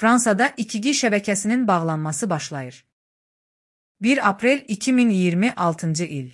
Fransada 2G şəbəkəsinin bağlanması başlayır. 1 aprel 2026 il.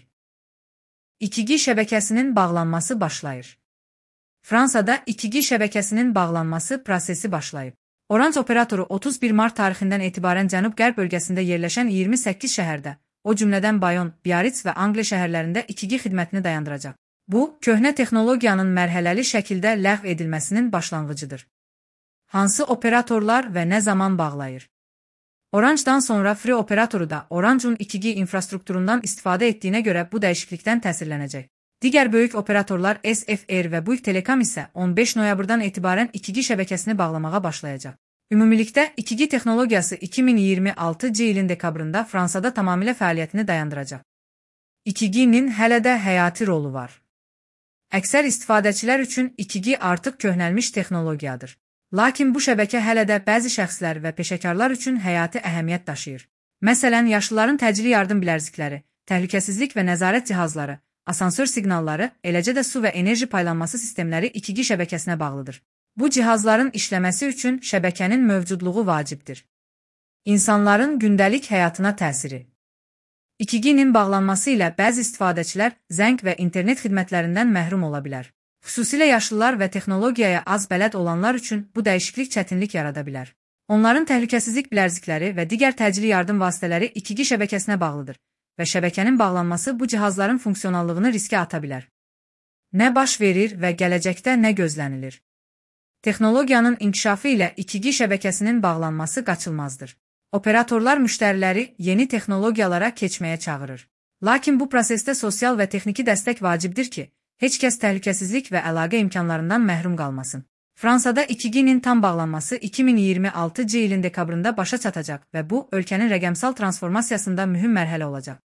2G şəbəkəsinin bağlanması başlayır. Fransada 2G şəbəkəsinin bağlanması prosesi başlayıb. Orange operatoru 31 mart tarixindən etibarən Cənub-Qərb bölgəsində yerləşən 28 şəhərdə, o cümlədən Bayon, Biarritz və Angle şəhərlərində 2G xidmətini dayandıracaq. Bu, köhnə texnologiyanın mərhələli şəkildə ləğv edilməsinin başlanğıcıdır. Hansı operatorlar və nə zaman bağlayır? Orange'dan sonra Free operatoru da Orange'un 2G infrastrukturundan istifadə etdiyinə görə bu dəyişiklikdən təsirlənəcək. Digər böyük operatorlar SFR və Bouygues Telecom isə 15 noyabrdan etibarən 2G şəbəkəsini bağlamağa başlayacaq. Ümumilikdə 2G texnologiyası 2026 ilin dekabrında Fransada tamamilə fəaliyyətini dayandıracaq. 2G-nin hələ də həyati rolu var. Əksər istifadəçilər üçün 2G artıq köhnəlmiş texnologiyadır. Lakin bu şəbəkə hələ də bəzi şəxslər və peşəkarlar üçün həyati əhəmiyyət daşıyır. Məsələn, yaşlıların təcili yardım bilərzikləri, təhlükəsizlik və nəzarət cihazları, asansör siqnalları, eləcə də su və enerji paylanması sistemləri 2G şəbəkəsinə bağlıdır. Bu cihazların işləməsi üçün şəbəkənin mövcudluğu vacibdir. İnsanların gündəlik həyatına təsiri. 2G-nin bağlanması ilə bəzi istifadəçilər zəng və internet xidmətlərindən məhrum ola bilər. Xüsusilə yaşlılar və texnologiyaya az bələd olanlar üçün bu dəyişiklik çətinlik yarada bilər. Onların təhlükəsizlik bilərzikləri və digər təcili yardım vasitələri 2G şəbəkəsinə bağlıdır və şəbəkənin bağlanması bu cihazların funksionallığını riskə ata bilər. Nə baş verir və gələcəkdə nə gözlənilir? Texnologiyanın inkişafı ilə 2G şəbəkəsinin bağlanması qaçılmazdır. Operatorlar müştəriləri yeni texnologiyalara keçməyə çağırır. Lakin bu prosesdə sosial və texniki dəstək vacibdir ki, heç kəs təhlükəsizlik və əlaqə imkanlarından məhrum qalmasın. Fransada 2G-nin tam bağlanması 2026 ilin dekabrında başa çatacaq və bu, ölkənin rəqəmsal transformasiyasında mühüm mərhələ olacaq.